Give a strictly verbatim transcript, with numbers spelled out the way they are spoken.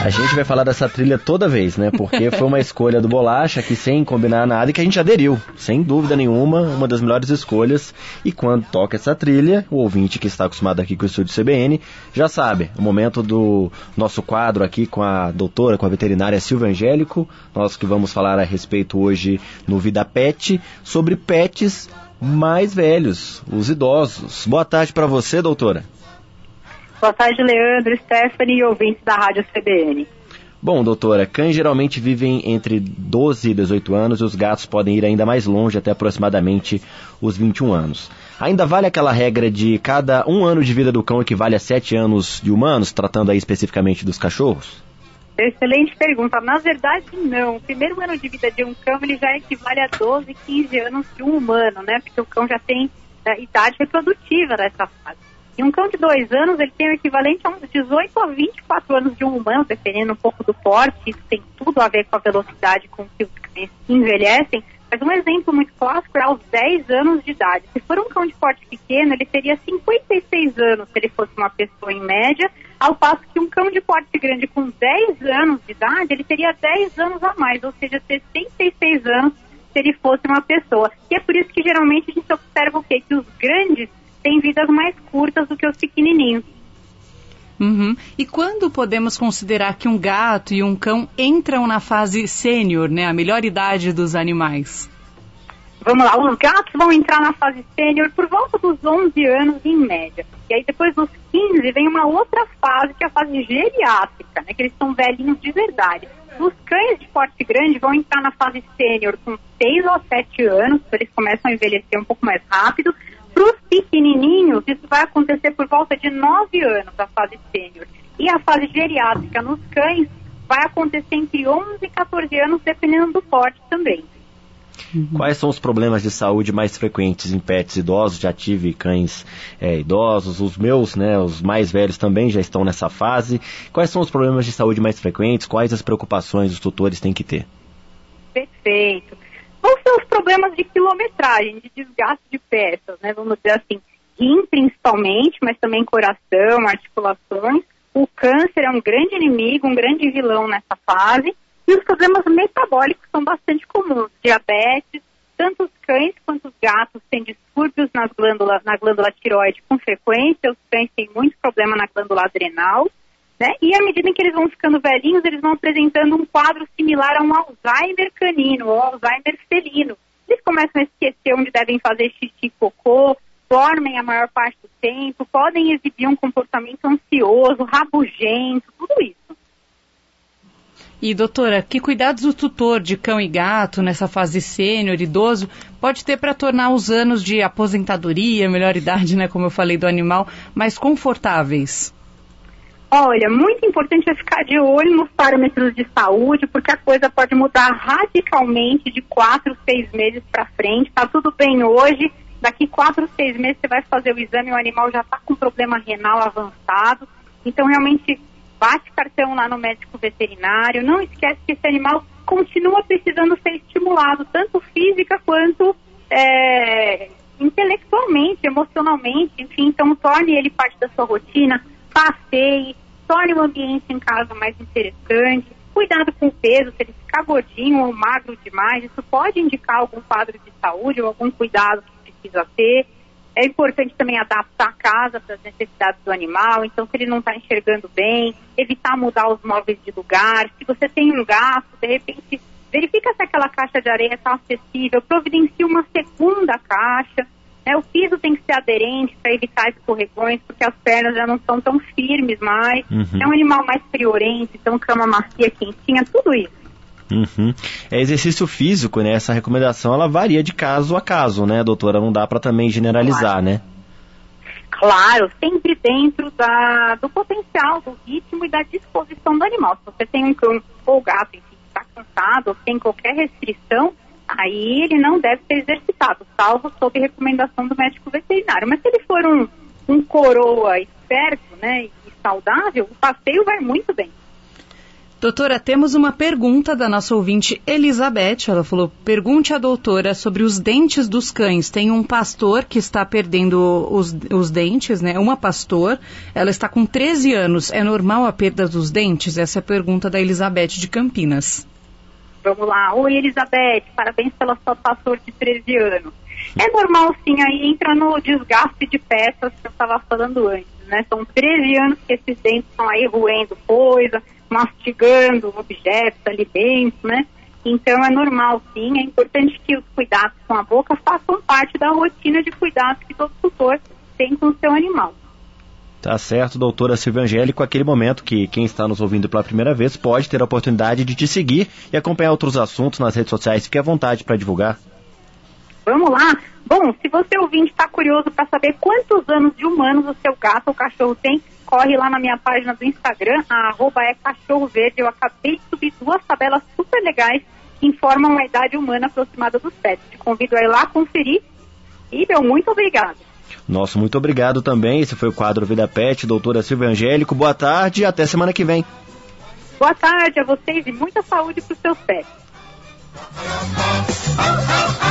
A gente vai falar dessa trilha toda vez, né? Porque foi uma escolha do Bolacha que sem combinar nada e que a gente aderiu, sem dúvida nenhuma, uma das melhores escolhas. E quando toca essa trilha, o ouvinte que está acostumado aqui com o estúdio C B N já sabe, o momento do nosso quadro aqui com a doutora, com a veterinária Silvia Angélico, nós que vamos falar a respeito hoje no Vida Pet, sobre pets mais velhos, os idosos. Boa tarde para você, doutora. Boa tarde, Leandro, Stephanie e ouvintes da Rádio C B N. Bom, doutora, cães geralmente vivem entre doze e dezoito anos e os gatos podem ir ainda mais longe, até aproximadamente os vinte e um anos. Ainda vale aquela regra de cada um ano de vida do cão equivale a sete anos de humanos, tratando aí especificamente dos cachorros? Excelente pergunta. Na verdade, não. O primeiro ano de vida de um cão ele já equivale a doze, quinze anos de um humano, né? Porque o cão já tem a idade reprodutiva nessa fase. E um cão de dois anos, ele tem o equivalente a uns dezoito a vinte e quatro anos de um humano, dependendo um pouco do porte. Isso tem tudo a ver com a velocidade com que os cães envelhecem. Mas um exemplo muito clássico é aos dez anos de idade. Se for um cão de porte pequeno, ele teria cinquenta e seis anos se ele fosse uma pessoa em média, ao passo que um cão de porte grande com dez anos de idade, ele teria dez anos a mais, ou seja, sessenta e seis anos se ele fosse uma pessoa. E é por isso que geralmente a gente observa o quê? Que os grandes têm vidas mais curtas do que os pequenininhos. Uhum. E quando podemos considerar que um gato e um cão entram na fase sênior, né, a melhor idade dos animais? Vamos lá, os gatos vão entrar na fase sênior por volta dos onze anos em média. E aí depois dos quinze vem uma outra fase, que é a fase geriátrica, né, que eles são velhinhos de verdade. Os cães de porte grande vão entrar na fase sênior com seis ou sete anos, então eles começam a envelhecer um pouco mais rápido. Para os pequenininhos, isso vai acontecer por volta de nove anos, a fase sênior. E a fase geriátrica nos cães vai acontecer entre onze e quatorze anos, dependendo do porte também. Uhum. Quais são os problemas de saúde mais frequentes em pets idosos? Já tive cães é, idosos, os meus, né, os mais velhos também já estão nessa fase. Quais são os problemas de saúde mais frequentes? Quais as preocupações os tutores têm que ter? Perfeito. Vão ser os problemas de quilometragem, de desgaste de peças, né? Vamos dizer assim, rim principalmente, mas também coração, articulações. O câncer é um grande inimigo, um grande vilão nessa fase. E os problemas metabólicos são bastante comuns. Diabetes, tanto os cães quanto os gatos têm distúrbios nas glândulas, na glândula tireoide com frequência. Os cães têm muito problema na glândula adrenal. Né? E à medida em que eles vão ficando velhinhos, eles vão apresentando um quadro similar a um Alzheimer canino ou Alzheimer felino. Eles começam a esquecer onde devem fazer xixi e cocô, dormem a maior parte do tempo, podem exibir um comportamento ansioso, rabugento, tudo isso. E, doutora, que cuidados o tutor de cão e gato nessa fase sênior, idoso, pode ter para tornar os anos de aposentadoria, melhor idade, né, como eu falei, do animal, mais confortáveis? Olha, muito importante é ficar de olho nos parâmetros de saúde, porque a coisa pode mudar radicalmente de quatro, seis meses para frente. Tá tudo bem hoje, daqui quatro, seis meses você vai fazer o exame e o animal já está com problema renal avançado. Então, realmente, bate cartão lá no médico veterinário. Não esquece que esse animal continua precisando ser estimulado, tanto física quanto é, intelectualmente, emocionalmente. Enfim, então torne ele parte da sua rotina. Passeie, torne o ambiente em casa mais interessante, cuidado com o peso, se ele ficar gordinho ou magro demais, isso pode indicar algum quadro de saúde ou algum cuidado que precisa ter. É importante também adaptar a casa para as necessidades do animal, então se ele não está enxergando bem, evitar mudar os móveis de lugar. Se você tem um gato, de repente, verifica se aquela caixa de areia está acessível, providencie uma segunda caixa. É, o piso tem que ser aderente para evitar escorregões, porque as pernas já não são tão firmes mais. Uhum. É um animal mais friorento, então cama macia, quentinha, tudo isso. Uhum. É exercício físico, né? Essa recomendação, ela varia de caso a caso, né, doutora? Não dá para também generalizar, claro. né? Claro, sempre dentro da, do potencial, do ritmo e da disposição do animal. Se você tem um cão ou gato, enfim, que está cansado ou tem qualquer restrição, aí ele não deve ser exercitado, salvo sob recomendação do médico veterinário. Mas se ele for um, um coroa esperto, né, e saudável, o passeio vai muito bem. Doutora, temos uma pergunta da nossa ouvinte Elizabeth. Ela falou, pergunte à doutora sobre os dentes dos cães. Tem um pastor que está perdendo os, os dentes, né? Uma pastor, ela está com treze anos. É normal a perda dos dentes? Essa é a pergunta da Elizabeth de Campinas. Vamos lá. Oi, Elizabeth, parabéns pela sua pastor de treze anos. É normal, sim, aí entra no desgaste de peças que eu estava falando antes, né? São treze anos que esses dentes estão aí roendo coisa, mastigando objetos, alimentos, né? Então é normal, sim. É importante que os cuidados com a boca façam parte da rotina de cuidados que todo tutor tem com o seu animal. Tá certo, doutora Silvia Angélico, aquele momento que quem está nos ouvindo pela primeira vez pode ter a oportunidade de te seguir e acompanhar outros assuntos nas redes sociais. Fique à vontade para divulgar. Vamos lá? Bom, se você ouvinte está curioso para saber quantos anos de humanos o seu gato ou cachorro tem, corre lá na minha página do Instagram, a arroba é cachorro verde. Eu acabei de subir duas tabelas super legais que informam a idade humana aproximada dos pets. Te convido a ir lá conferir e, meu, muito obrigado. Nosso muito obrigado também. Esse foi o quadro Vida Pet, doutora Silvia Angélico. Boa tarde e até semana que vem. Boa tarde a vocês e muita saúde para os seus pets.